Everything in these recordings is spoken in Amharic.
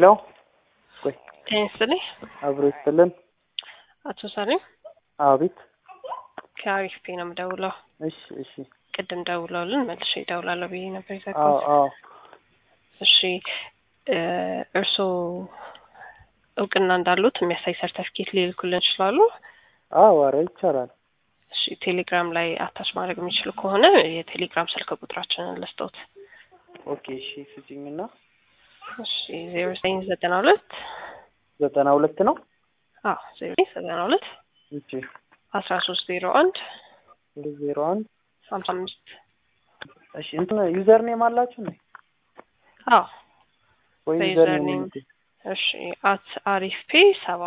ሄሎ ቆይ ጤና አብሮ ይስጥልን። አቶ ሳሌም አቤት። ከአሪፍ ነው የምደውለው። እሺ ቅድም ደውለውልን መልሼ እደውላለሁ ብዬ ነበር አዎ ይዘጋው። እሺ እርስዎ እውቅና እንዳሉት የሚያሳይ ሰርቲፊኬት ሊልኩልን ይችላሉ? አዎ ኧረ ይቻላል። እሺ ቴሌግራም ላይ አታች ማድረግ የሚችሉ ከሆነ የቴሌግራም ስልክ ቁጥራችንን ልስጥዎት። ኦኬ እሺ ስጪኝና። እሺ 0992 92 ነው? አዎ 0992 እሺ 1301 01 55 እሺ እንትን ዩዘር ኔም አላችሁ ነው? አዎ ወይ ዩዘር ዩዘር ኔም ኔም እሺ @arifp7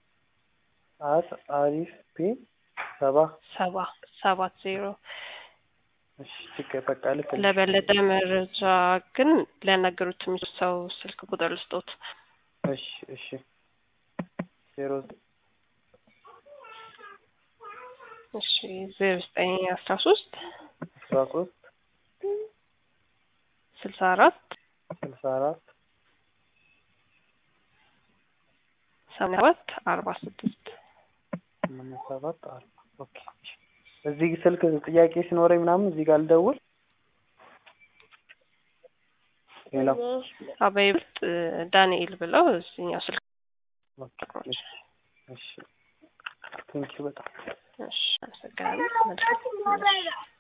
@arifp7 እሺ በቃ ልክ ለበለጠ መረጃ ግን ለነገሩት ሰው ስልክ ቁጥር ልስጦት። እሺ 0 እሺ 0913 64 47 46 ኦኬ። እዚህ ስልክ ጥያቄ ሲኖረኝ ምናምን እዚህ ጋር ልደውል? ሄሎ አበይብት ዳንኤል ብለው እዚህኛው ስልክ እሺ ቴንኪው በጣም እሺ አመሰግናለሁ።